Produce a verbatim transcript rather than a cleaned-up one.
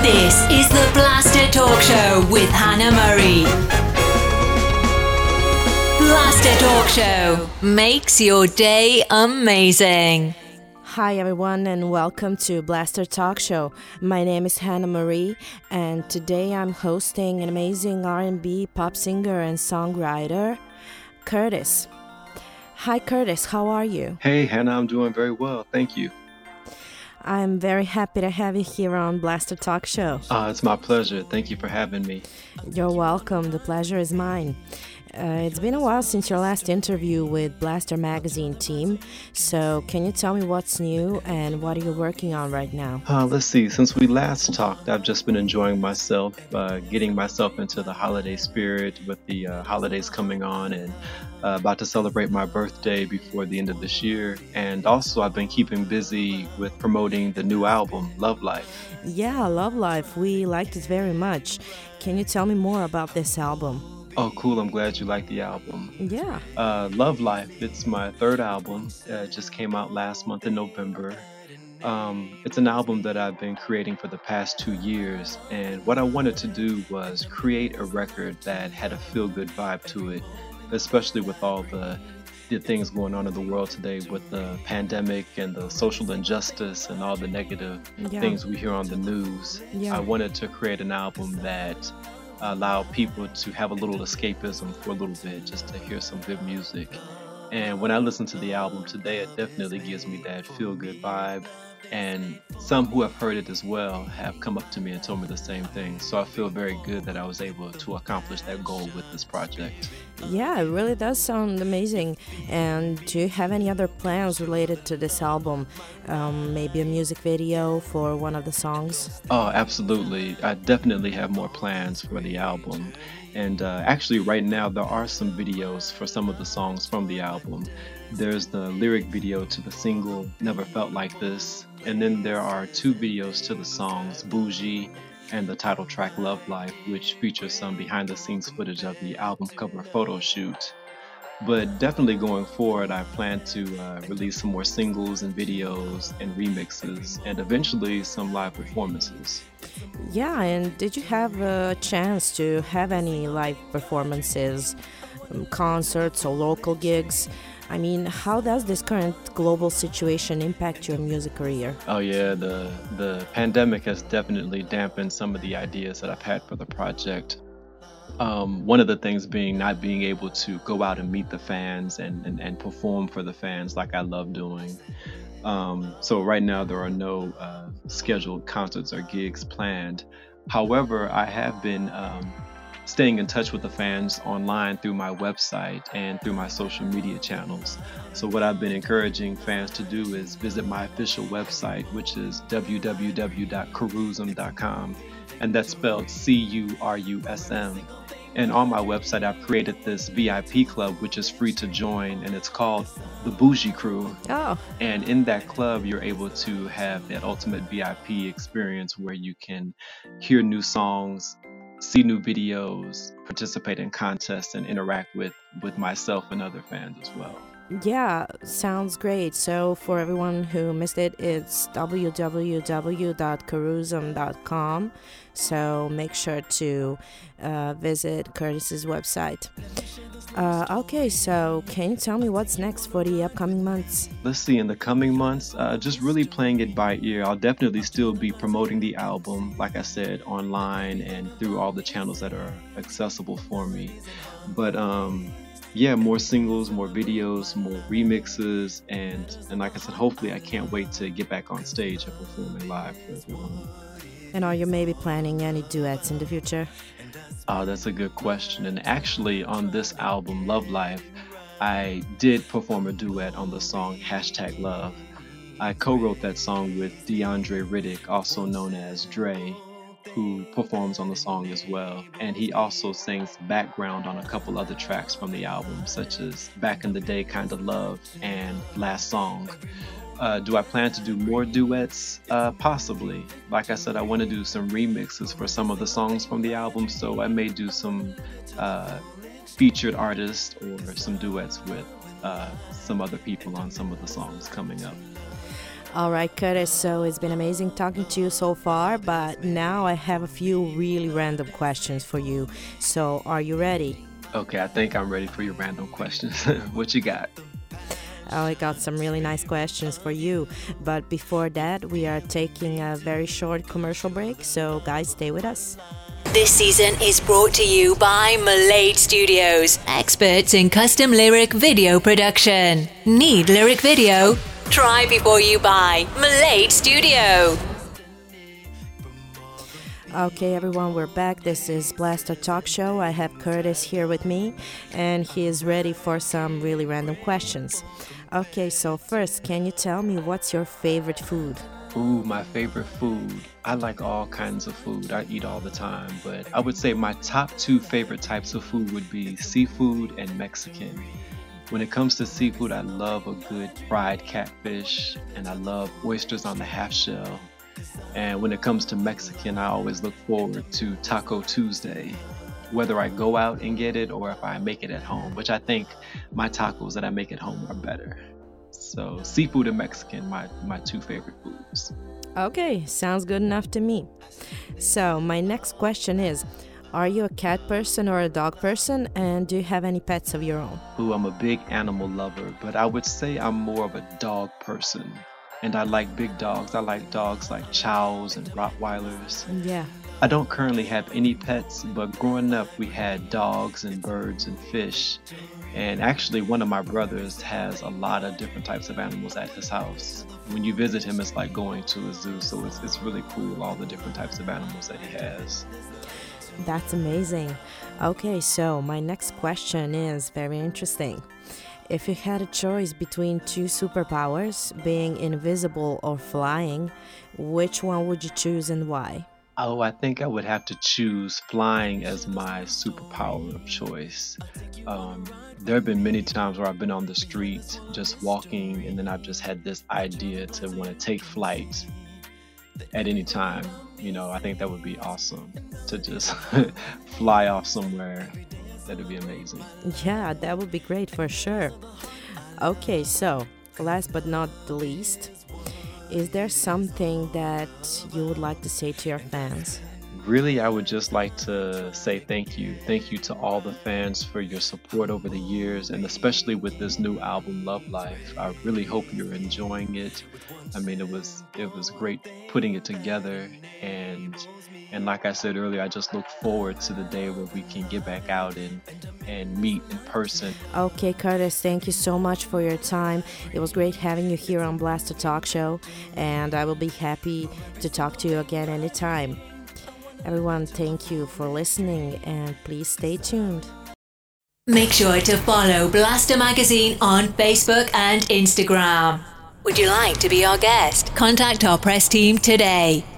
This is the Blaster Talk Show with Hannah Murray. Blaster Talk Show makes your day amazing. Hi everyone and welcome to Blaster Talk Show. My name is Hannah Marie and today I'm hosting an amazing R and B pop singer and songwriter, Curtis. Hi Curtis, how are you? Hey Hannah, I'm doing very well, thank you. I'm very happy to have you here on Blaster Talk Show. Uh, it's my pleasure, thank you for having me. You're welcome, the pleasure is mine. Uh, it's been a while since your last interview with Blaster Magazine team, so can you tell me what's new and what are you working on right now? Uh, let's see, since we last talked, I've just been enjoying myself, uh, getting myself into the holiday spirit with the uh, holidays coming on and uh, about to celebrate my birthday before the end of this year. And also I've been keeping busy with promoting the new album, Love Life. Yeah, Love Life, we liked it very much. Can you tell me more about this album? Oh, cool. I'm glad you like the album. Yeah. Uh, Love Life, it's my third album. Uh, it just came out last month in November. Um, it's an album that I've been creating for the past two years. And what I wanted to do was create a record that had a feel-good vibe to it, especially with all the, the things going on in the world today with the pandemic and the social injustice and all the negative Yeah. things we hear on the news. Yeah. I wanted to create an album that allow people to have a little escapism for a little bit, just to hear some good music. And when I listen to the album today, it definitely gives me that feel-good vibe. And some who have heard it as well have come up to me and told me the same thing. So I feel very good that I was able to accomplish that goal with this project. Yeah, it really does sound amazing. And do you have any other plans related to this album? Um, maybe a music video for one of the songs? Oh, absolutely. I definitely have more plans for the album. And uh, actually, right now, there are some videos for some of the songs from the album. There's the lyric video to the single, Never Felt Like This. And then there are two videos to the songs, Bougie and the title track, Love Life, which features some behind-the-scenes footage of the album cover photo shoot. But definitely going forward, I plan to uh, release some more singles and videos and remixes, and eventually some live performances. Yeah, and did you have a chance to have any live performances, um, concerts or local gigs? I mean, how does this current global situation impact your music career? Oh yeah, the the pandemic has definitely dampened some of the ideas that I've had for the project. Um, one of the things being not being able to go out and meet the fans and, and, and perform for the fans like I love doing. Um, so right now there are no uh, scheduled concerts or gigs planned. However, I have been um, staying in touch with the fans online through my website and through my social media channels. So what I've been encouraging fans to do is visit my official website, which is w w w dot curusm dot com, and that's spelled C U R U S M. And on my website, I've created this V I P club, which is free to join, and it's called the Bougie Crew. Oh. And in that club, you're able to have that ultimate V I P experience where you can hear new songs, see new videos, participate in contests, and interact with, with myself and other fans as well. Yeah, sounds great. So for everyone who missed it, it's w w w dot curusm dot com. So make sure to uh, visit Curtis's website. Uh, okay, so can you tell me what's next for the upcoming months? Let's see, in the coming months, uh, just really playing it by ear. I'll definitely still be promoting the album, like I said, online and through all the channels that are accessible for me. But um, yeah, more singles, more videos, more remixes, and, and like I said, hopefully I can't wait to get back on stage and performing live for everyone. And are you maybe planning any duets in the future? Uh, that's a good question. And actually on this album, Love Life, I did perform a duet on the song Hashtag Love. I co-wrote that song with DeAndre Riddick, also known as Dre, who performs on the song as well. And he also sings background on a couple other tracks from the album, such as Back in the Day Kinda Love and Last Song. Uh, do I plan to do more duets? Uh, possibly. Like I said, I want to do some remixes for some of the songs from the album, so I may do some uh, featured artists or some duets with uh, some other people on some of the songs coming up. All right, Curtis, so it's been amazing talking to you so far, but now I have a few really random questions for you. So, are you ready? Okay, I think I'm ready for your random questions. What you got? Oh, I got some really nice questions for you. But before that, we are taking a very short commercial break, so guys, stay with us. This season is brought to you by Malade Studios, experts in custom lyric video production. Need lyric video? Try before you buy. Malade Studio. Okay, everyone, we're back. This is Blaster Talk Show. I have Curtis here with me, and he is ready for some really random questions. Okay, so first, can you tell me what's your favorite food? Ooh, my favorite food. I like all kinds of food. I eat all the time, but I would say my top two favorite types of food would be seafood and Mexican. When it comes to seafood, I love a good fried catfish, and I love oysters on the half shell. And when it comes to Mexican, I always look forward to Taco Tuesday, whether I go out and get it or if I make it at home, which I think my tacos that I make at home are better. So seafood and Mexican, my, my two favorite foods. Okay, sounds good enough to me. So my next question is, are you a cat person or a dog person, and do you have any pets of your own? Ooh, I'm a big animal lover, but I would say I'm more of a dog person. And I like big dogs. I like dogs like Chows and Rottweilers. Yeah. I don't currently have any pets, but growing up we had dogs and birds and fish. And actually one of my brothers has a lot of different types of animals at his house. When you visit him, it's like going to a zoo. So it's, it's really cool, all the different types of animals that he has. That's amazing. Okay, so my next question is very interesting. If you had a choice between two superpowers, being invisible or flying, which one would you choose and why? Oh, I think I would have to choose flying as my superpower of choice. Um, there have been many times where I've been on the street just walking, and then I've just had this idea to want to take flight at any time. You know, I think that would be awesome to just fly off somewhere. That'd be amazing. Yeah, that would be great for sure. Okay, so last but not the least, is there something that you would like to say to your fans? Really, I would just like to say thank you. Thank you to all the fans for your support over the years, and especially with this new album, Love Life. I really hope you're enjoying it. I mean, it was it was great putting it together, and and like I said earlier, I just look forward to the day where we can get back out and and meet in person. Okay, Curtis, thank you so much for your time. It was great having you here on Blaster Talk Show, and I will be happy to talk to you again anytime. Everyone, thank you for listening, and please stay tuned. Make sure to follow Blaster Magazine on Facebook and Instagram. Would you like to be our guest? Contact our press team today.